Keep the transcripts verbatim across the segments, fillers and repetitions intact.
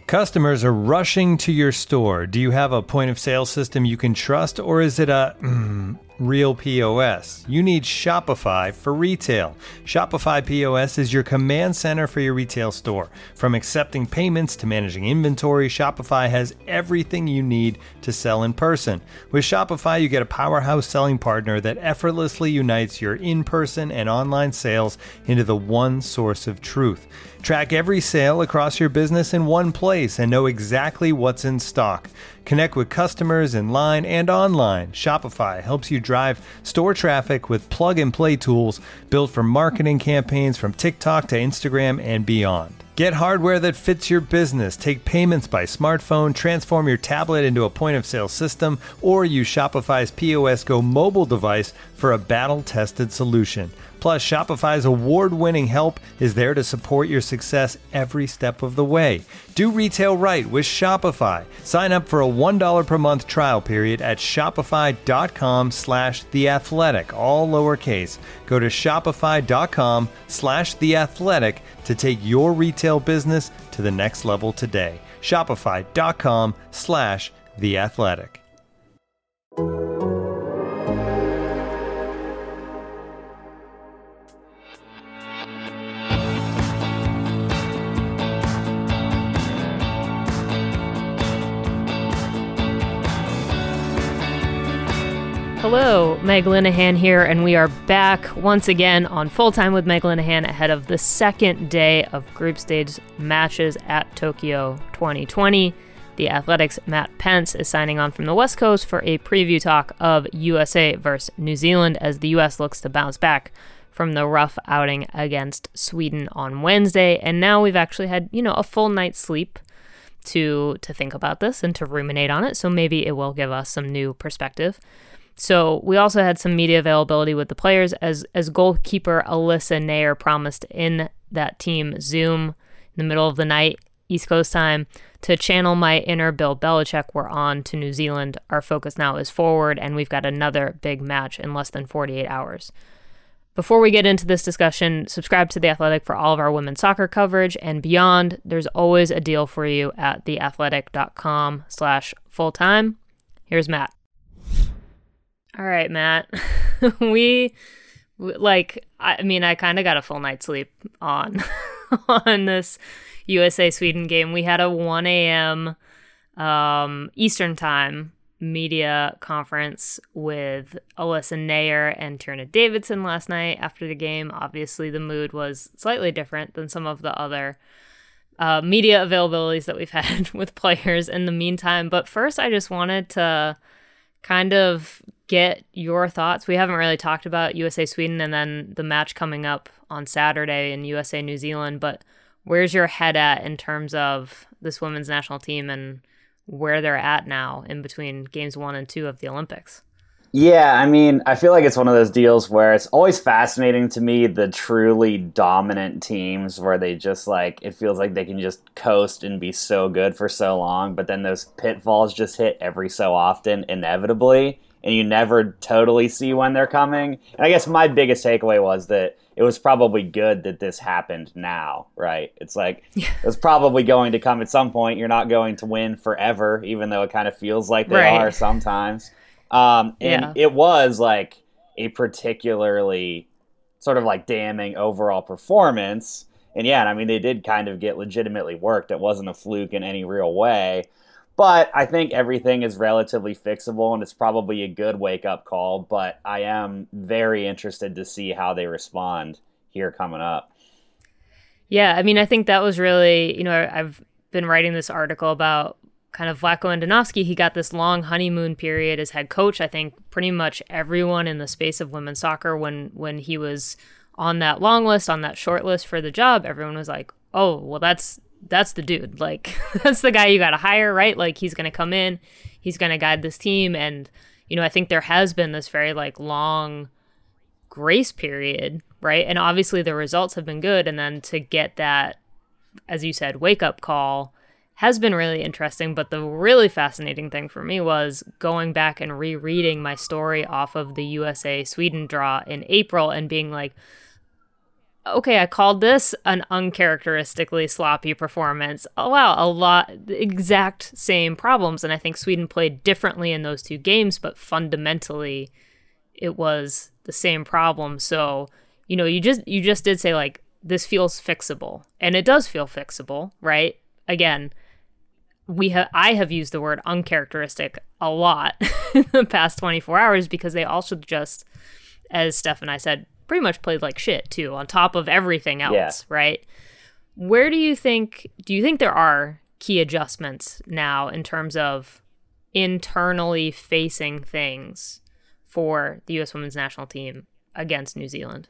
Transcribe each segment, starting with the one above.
Customers are rushing to your store. Do you have a point of sale system you can trust, or is it a mm, real P O S? You need Shopify for retail. Shopify P O S is your command center for your retail store. From accepting payments to managing inventory, Shopify has everything you need to sell in person. With Shopify, you get a powerhouse selling partner that effortlessly unites your in-person and online sales into the one source of truth. Track every sale across your business in one place and know exactly what's in stock. Connect with customers in line and online. Shopify helps you drive store traffic with plug-and-play tools built for marketing campaigns from TikTok to Instagram and beyond. Get hardware that fits your business. Take payments by smartphone, transform your tablet into a point-of-sale system, or use Shopify's P O S Go mobile device for a battle-tested solution. Plus, Shopify's award-winning help is there to support your success every step of the way. Do retail right with Shopify. Sign up for a one dollar per month trial period at shopify.com slash theathletic, all lowercase. Go to shopify.com slash theathletic to take your retail business to the next level today. Shopify.com slash theathletic. Hello, Meg Linehan here, and we are back once again on Full Time with Meg Linehan ahead of the second day of group stage matches at Tokyo twenty twenty. The Athletics' Matt Pence is signing on from the West Coast for a preview talk of U S A versus New Zealand as the U S looks to bounce back from the rough outing against Sweden on Wednesday. And now we've actually had, you know, a full night's sleep to to think about this and to ruminate on it, so maybe it will give us some new perspective. So we also had some media availability with the players as as goalkeeper Alyssa Naeher promised in that team Zoom in the middle of the night, East Coast time, to channel my inner Bill Belichick. We're on to New Zealand. Our focus now is forward, and we've got another big match in less than forty-eight hours. Before we get into this discussion, subscribe to The Athletic for all of our women's soccer coverage and beyond. There's always a deal for you at theathletic.com slash full-time. Here's Matt. All right, Matt. we, like, I mean, I kind of got a full night's sleep on on this U S A Sweden game. We had a one a.m. Um, Eastern time media conference with Alyssa Naeher and Tierna Davidson last night after the game. Obviously, the mood was slightly different than some of the other uh, media availabilities that we've had with players in the meantime. But first, I just wanted to kind of get your thoughts. We haven't really talked about U S A Sweden and then the match coming up on Saturday in U S A New Zealand, but where's your head at in terms of this women's national team and where they're at now in between games one and two of the Olympics? Yeah, I mean, I feel like it's one of those deals where it's always fascinating to me, the truly dominant teams where they just like, it feels like they can just coast and be so good for so long, but then those pitfalls just hit every so often inevitably, and you never totally see when they're coming. And I guess my biggest takeaway was that it was probably good that this happened now, right? It's like, it was probably going to come at some point. You're not going to win forever, even though it kind of feels like they right. are sometimes. Um, and yeah. it was like a particularly sort of like damning overall performance. And yeah, I mean, they did kind of get legitimately worked. It wasn't a fluke in any real way. But I think everything is relatively fixable, and it's probably a good wake-up call. But I am very interested to see how they respond here coming up. Yeah, I mean, I think that was really, you know, I've been writing this article about kind of Vlatko Andonovski. He got this long honeymoon period as head coach. I think pretty much everyone in the space of women's soccer, when when he was on that long list, on that short list for the job, everyone was like, oh, well, that's that's the dude. Like, that's the guy you got to hire, right? Like, he's going to come in, he's going to guide this team. And, you know, I think there has been this very, like, long grace period, right? And obviously the results have been good. And then to get that, as you said, wake-up call has been really interesting. But the really fascinating thing for me was going back and rereading my story off of the U S A Sweden draw in April and being like, okay, I called this an uncharacteristically sloppy performance. Oh, wow, a lot, the exact same problems. And I think Sweden played differently in those two games, but fundamentally it was the same problem. So, you know, you just you just did say, like, this feels fixable. And it does feel fixable, right? Again, we have I have used the word uncharacteristic a lot in the past twenty-four hours because they also just, as Steph and I said, pretty much played like shit too, on top of everything else, yeah. right? Where do you think, do you think there are key adjustments now in terms of internally facing things for the U S women's national team against New Zealand?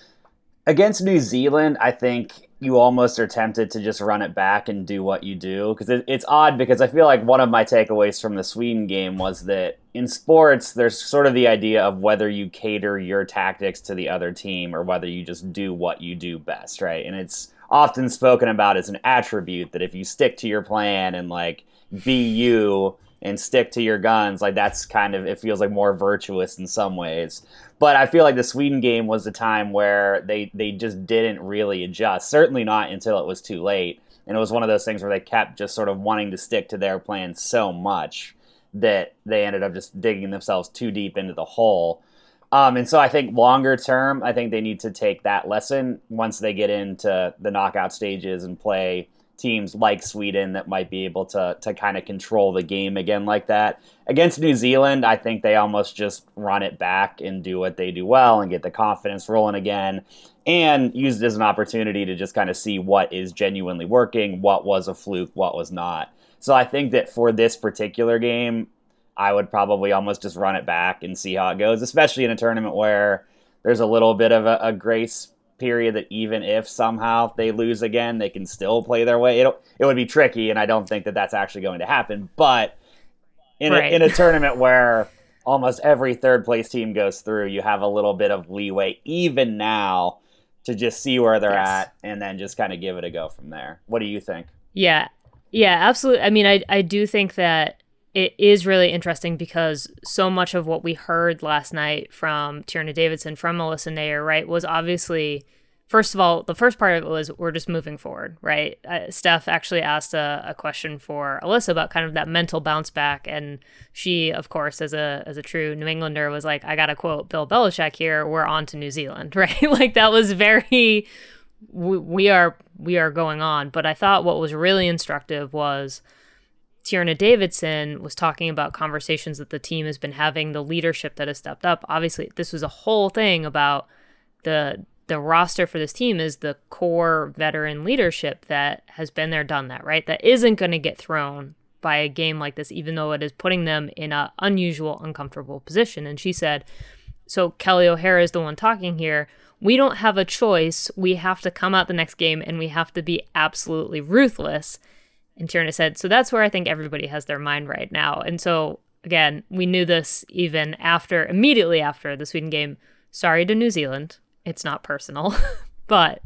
Against New Zealand, I think you almost are tempted to just run it back and do what you do. Because it, it's odd because I feel like one of my takeaways from the Sweden game was that in sports, there's sort of the idea of whether you cater your tactics to the other team or whether you just do what you do best, right? And it's often spoken about as an attribute that if you stick to your plan and like be you and stick to your guns, like that's kind of, it feels like more virtuous in some ways. But I feel like the Sweden game was a time where they, they just didn't really adjust, certainly not until it was too late. And it was one of those things where they kept just sort of wanting to stick to their plan so much that they ended up just digging themselves too deep into the hole. Um, and so I think longer term, I think they need to take that lesson once they get into the knockout stages and play teams like Sweden that might be able to to kind of control the game again like that. Against New Zealand, I think they almost just run it back and do what they do well and get the confidence rolling again and use it as an opportunity to just kind of see what is genuinely working, what was a fluke, what was not. So I think that for this particular game, I would probably almost just run it back and see how it goes, especially in a tournament where there's a little bit of a, a grace period that even if somehow they lose again, they can still play their way. It it would be tricky, and I don't think that that's actually going to happen. But in, right. a, in a tournament where almost every third place team goes through, you have a little bit of leeway even now to just see where they're yes. at and then just kind of give it a go from there. What do you think? Yeah, yeah, absolutely. I mean, I, I do think that it is really interesting because so much of what we heard last night from Tierna Davidson, from Melissa Nair, right, was obviously, first of all, the first part of it was we're just moving forward, right? Uh, Steph actually asked a, a question for Alyssa about kind of that mental bounce back, and she, of course, as a as a true New Englander, was like, I got to quote Bill Belichick here, we're on to New Zealand, right? Like that was very, we, we are we are going on. But I thought what was really instructive was Tierna Davidson was talking about conversations that the team has been having, the leadership that has stepped up. Obviously, this was a whole thing about the the roster for this team is the core veteran leadership that has been there, done that, right? That isn't going to get thrown by a game like this, even though it is putting them in an unusual, uncomfortable position. And she said, so Kelly O'Hara is the one talking here, we don't have a choice. We have to come out the next game and we have to be absolutely ruthless. And Tierna said, so that's where I think everybody has their mind right now. And so, again, we knew this even after, immediately after the Sweden game. Sorry to New Zealand. It's not personal. But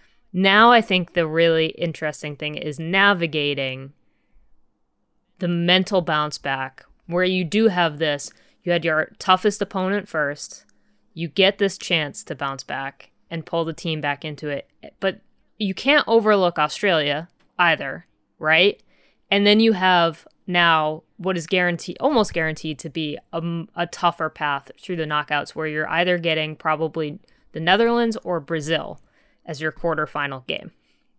now I think the really interesting thing is navigating the mental bounce back where you do have this. You had your toughest opponent first. You get this chance to bounce back and pull the team back into it. But you can't overlook Australia either. Right? And then you have now what is guaranteed, almost guaranteed to be a, a tougher path through the knockouts where you're either getting probably the Netherlands or Brazil as your quarterfinal game.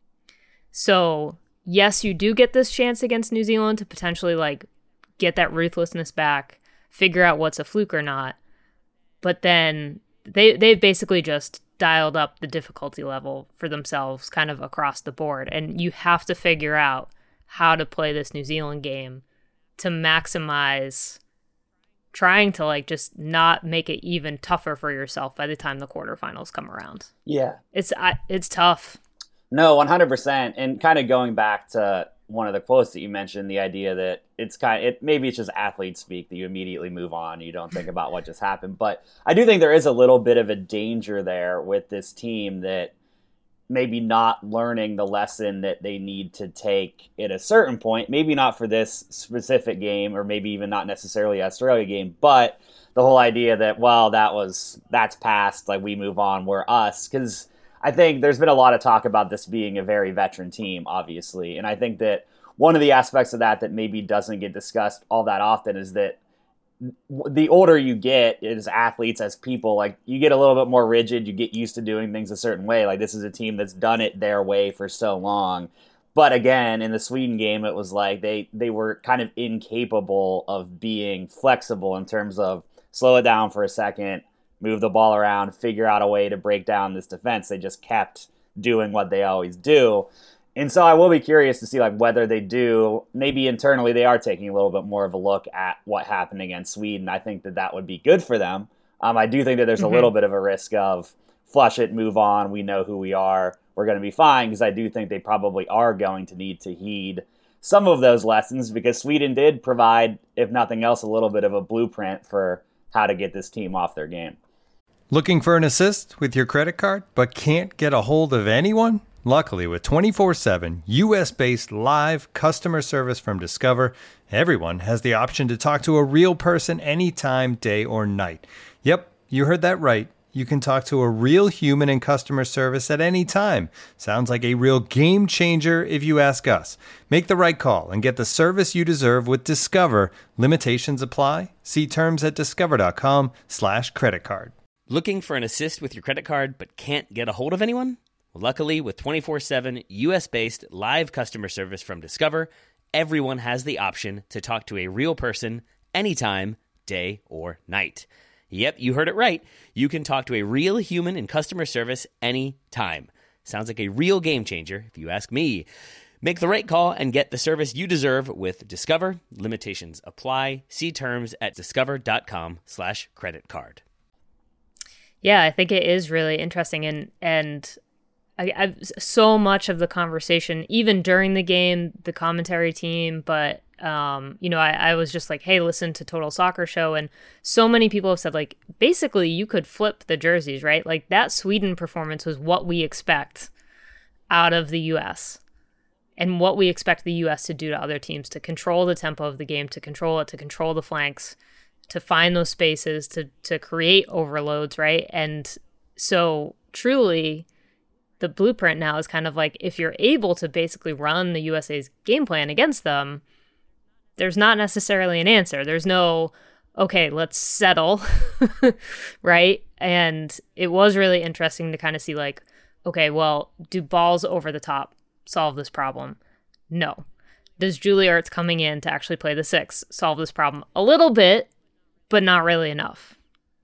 So yes, you do get this chance against New Zealand to potentially like get that ruthlessness back, figure out what's a fluke or not. But then they, they've basically just dialed up the difficulty level for themselves kind of across the board. And you have to figure out how to play this New Zealand game to maximize trying to like just not make it even tougher for yourself by the time the quarterfinals come around. Yeah. It's I, it's tough. No, one hundred percent. And kind of going back to one of the quotes that you mentioned, the idea that it's kind of, it maybe it's just athlete speak that you immediately move on. You don't think about what just happened. But I do think there is a little bit of a danger there with this team that maybe not learning the lesson that they need to take at a certain point, maybe not for this specific game or maybe even not necessarily Australia game, but the whole idea that, well, that was, that's past, like we move on, we're us. Because I think there's been a lot of talk about this being a very veteran team, obviously. And I think that one of the aspects of that that maybe doesn't get discussed all that often is that the older you get as athletes, as people, like you get a little bit more rigid, you get used to doing things a certain way. Like this is a team that's done it their way for so long. But again, in the Sweden game, it was like they, they were kind of incapable of being flexible in terms of slow it down for a second, move the ball around, figure out a way to break down this defense. They just kept doing what they always do. And so I will be curious to see like whether they do, maybe internally they are taking a little bit more of a look at what happened against Sweden. I think that that would be good for them. Um, I do think that there's mm-hmm. a little bit of a risk of flush it, move on, we know who we are, we're going to be fine, because I do think they probably are going to need to heed some of those lessons, because Sweden did provide, if nothing else, a little bit of a blueprint for how to get this team off their game. Looking for an assist with your credit card, but can't get a hold of anyone? Luckily, with twenty-four seven U S-based live customer service from Discover, everyone has the option to talk to a real person anytime, day or night. Yep, you heard that right. You can talk to a real human in customer service at any time. Sounds like a real game changer if you ask us. Make the right call and get the service you deserve with Discover. Limitations apply. See terms at discover.com slash credit card. Looking for an assist with your credit card but can't get a hold of anyone? Luckily, with twenty-four seven U S-based live customer service from Discover, everyone has the option to talk to a real person anytime, day or night. Yep, you heard it right. You can talk to a real human in customer service anytime. Sounds like a real game changer, if you ask me. Make the right call and get the service you deserve with Discover. Limitations apply. See terms at discover.com slash credit card. Yeah, I think it is really interesting. And, and I, I've so much of the conversation, even during the game, the commentary team, but um, you know, I, I was just like, hey, listen to Total Soccer Show. And so many people have said, like, basically you could flip the jerseys, right? Like that Sweden performance was what we expect out of the U S and what we expect the U S to do to other teams, to control the tempo of the game, to control it, to control the flanks, to find those spaces, to, to create overloads, right? And so truly, the blueprint now is kind of like, if you're able to basically run the U S A's game plan against them, there's not necessarily an answer. There's no, okay, let's settle, right? And it was really interesting to kind of see like, okay, well, do balls over the top solve this problem? No. Does Julie Ertz coming in to actually play the six solve this problem? A little bit, but not really enough.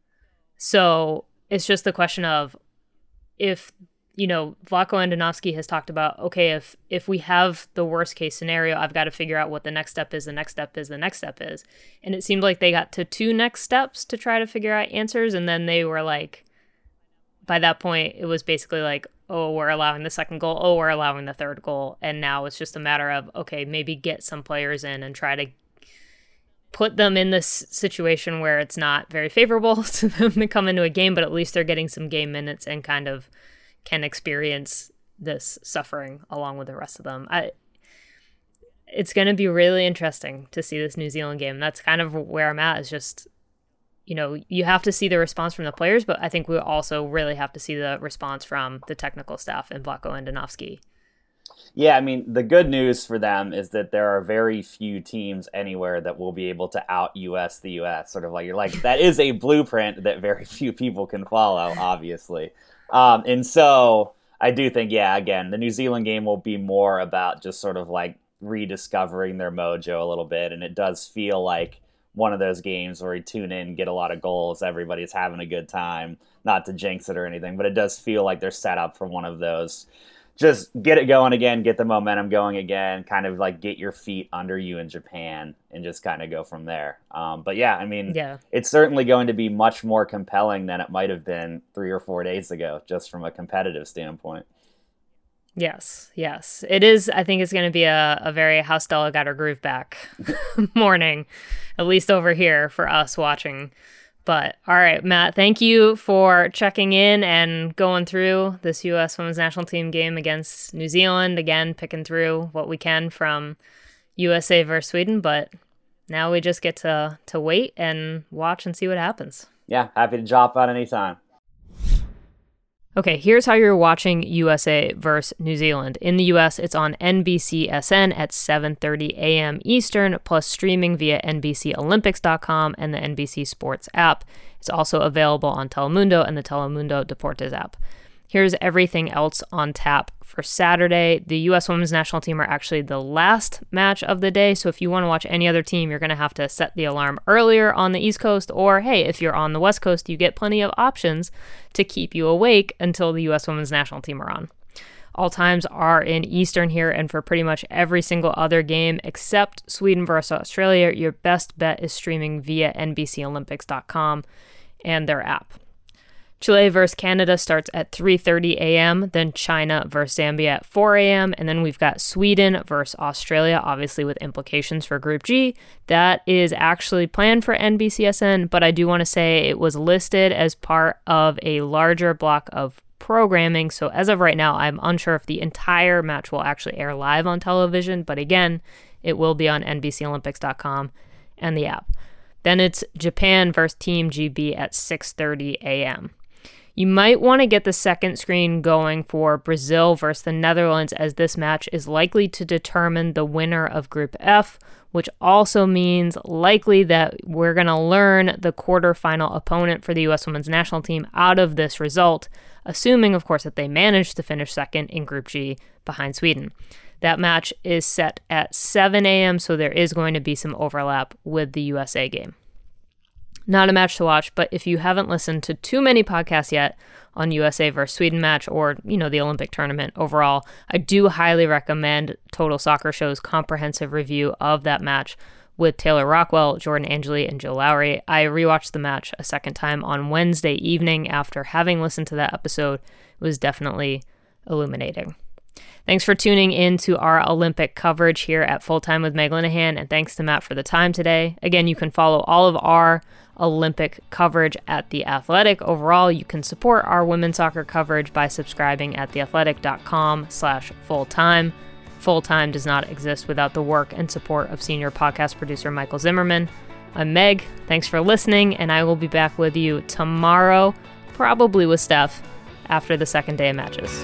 So it's just the question of if, you know, Vlatko Andonovski has talked about, okay, if if we have the worst case scenario, I've got to figure out what the next step is, the next step is, the next step is. And it seemed like they got to two next steps to try to figure out answers. And then they were like, by that point, it was basically like, oh, we're allowing the second goal. Oh, we're allowing the third goal. And now it's just a matter of, okay, maybe get some players in and try to put them in this situation where it's not very favorable to them to come into a game, but at least they're getting some game minutes and kind of can experience this suffering along with the rest of them. I, it's going to be really interesting to see this New Zealand game. That's kind of where I'm at, is just, you know, you have to see the response from the players, but I think we also really have to see the response from the technical staff and Vlatko Andonovski. Yeah, I mean, the good news for them is that there are very few teams anywhere that will be able to out U S the U S. Sort of like, you're like, that is a blueprint that very few people can follow, obviously. Um, and so I do think, yeah, again, the New Zealand game will be more about just sort of like rediscovering their mojo a little bit. And it does feel like one of those games where you tune in, get a lot of goals, everybody's having a good time. Not to jinx it or anything, but it does feel like they're set up for one of those. Just get it going again, get the momentum going again, kind of like get your feet under you in Japan and just kind of go from there. Um, but yeah, I mean, yeah. It's certainly going to be much more compelling than it might have been three or four days ago, just from a competitive standpoint. Yes, yes. It is, I think it's going to be a, a very how Stella got her groove back morning, at least over here for us watching. But all right, Matt, thank you for checking in and going through this U S Women's National Team game against New Zealand. Again, picking through what we can from U S A versus Sweden. But now we just get to, to wait and watch and see what happens. Yeah, happy to drop on anytime. Okay, here's how you're watching U S A versus New Zealand. In the U S, it's on N B C S N at seven thirty a.m. Eastern, plus streaming via N B C Olympics dot com and the N B C Sports app. It's also available on Telemundo and the Telemundo Deportes app. Here's everything else on tap for Saturday. The U S women's national team are actually the last match of the day, so if you want to watch any other team, you're going to have to set the alarm earlier on the East Coast, or hey, if you're on the West Coast, you get plenty of options to keep you awake until the U S women's national team are on. All times are in Eastern here, and for pretty much every single other game except Sweden versus Australia, your best bet is streaming via N B C Olympics dot com and their app. Chile versus Canada starts at three thirty a.m., then China versus Zambia at four a.m., and then we've got Sweden versus Australia, obviously with implications for Group G. That is actually planned for N B C S N, but I do want to say it was listed as part of a larger block of programming, so as of right now, I'm unsure if the entire match will actually air live on television, but again, it will be on N B C Olympics dot com and the app. Then it's Japan versus Team G B at six thirty a.m. You might want to get the second screen going for Brazil versus the Netherlands, as this match is likely to determine the winner of Group F, which also means likely that we're going to learn the quarterfinal opponent for the U S women's national team out of this result, assuming, of course, that they manage to finish second in Group G behind Sweden. That match is set at seven a.m., so there is going to be some overlap with the U S A game. Not a match to watch, but if you haven't listened to too many podcasts yet on U S A versus Sweden match, or, you know, the Olympic tournament overall, I do highly recommend Total Soccer Show's comprehensive review of that match with Taylor Rockwell, Jordan Angeli, and Joe Lowry. I rewatched the match a second time on Wednesday evening after having listened to that episode. It was definitely illuminating. Thanks for tuning in to our Olympic coverage here at Full Time with Meg Linehan, and thanks to Matt for the time today. Again, you can follow all of our Olympic coverage at The Athletic. Overall, you can support our women's soccer coverage by subscribing at theathletic.com slash fulltime. Fulltime does not exist without the work and support of senior podcast producer Michael Zimmerman. I'm Meg. Thanks for listening, and I will be back with you tomorrow, probably with Steph, after the second day of matches.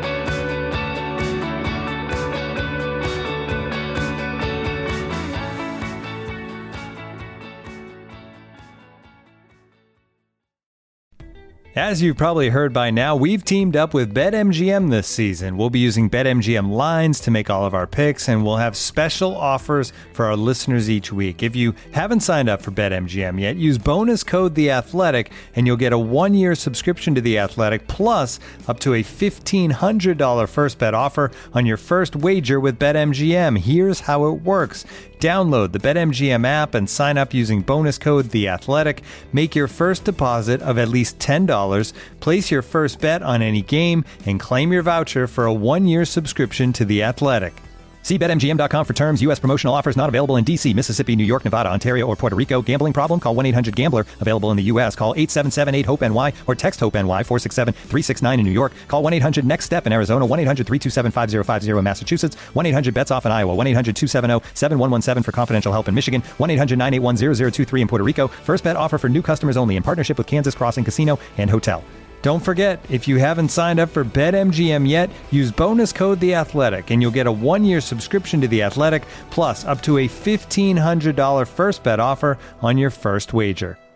As you've probably heard by now, we've teamed up with BetMGM this season. We'll be using BetMGM lines to make all of our picks, and we'll have special offers for our listeners each week. If you haven't signed up for BetMGM yet, use bonus code The Athletic, and you'll get a one-year subscription to The Athletic, plus up to a fifteen hundred dollars first bet offer on your first wager with BetMGM. Here's how it works. Download the BetMGM app and sign up using bonus code The Athletic. Make your first deposit of at least ten dollars, place your first bet on any game, and claim your voucher for a one-year subscription to The Athletic. See Bet M G M dot com for terms. U S promotional offers not available in D C, Mississippi, New York, Nevada, Ontario, or Puerto Rico. Gambling problem? Call one eight hundred gambler. Available in the U S. Call eight seven seven eight hope N Y or text HOPE-NY four six seven three six nine in New York. Call one eight hundred next step in Arizona. one eight hundred three two seven five zero five zero in Massachusetts. one eight hundred bets off in Iowa. one eight hundred two seven zero seven one one seven for confidential help in Michigan. one eight hundred nine eight one zero zero two three in Puerto Rico. First bet offer for new customers only in partnership with Kansas Crossing Casino and Hotel. Don't forget, if you haven't signed up for BetMGM yet, use bonus code The Athletic, and you'll get a one-year subscription to The Athletic, plus up to a fifteen hundred dollars first bet offer on your first wager.